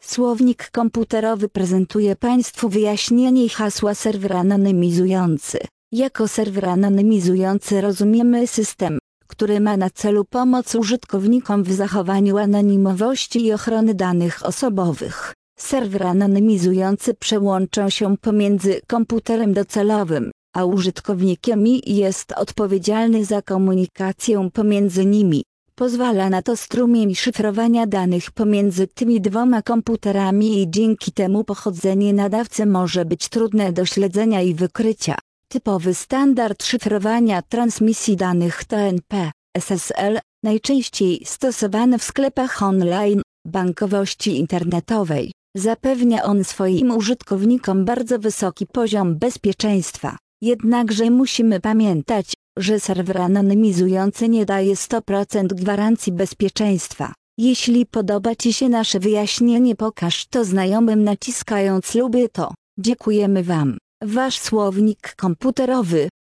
Słownik komputerowy prezentuje Państwu wyjaśnienie hasła serwer anonymizujący. Jako serwer anonymizujący rozumiemy system, który ma na celu pomoc użytkownikom w zachowaniu anonimowości i ochrony danych osobowych. Serwer anonymizujący przełącza się pomiędzy komputerem docelowym a użytkownikiem i jest odpowiedzialny za komunikację pomiędzy nimi. Pozwala na to strumień szyfrowania danych pomiędzy tymi dwoma komputerami i dzięki temu pochodzenie nadawcy może być trudne do śledzenia i wykrycia. Typowy standard szyfrowania transmisji danych TNP, SSL, najczęściej stosowany w sklepach online, bankowości internetowej. Zapewnia on swoim użytkownikom bardzo wysoki poziom bezpieczeństwa. Jednakże musimy pamiętać, że serwer anonymizujący nie daje 100% gwarancji bezpieczeństwa. Jeśli podoba Ci się nasze wyjaśnienie, pokaż to znajomym naciskając lubię to. Dziękujemy Wam. Wasz słownik komputerowy.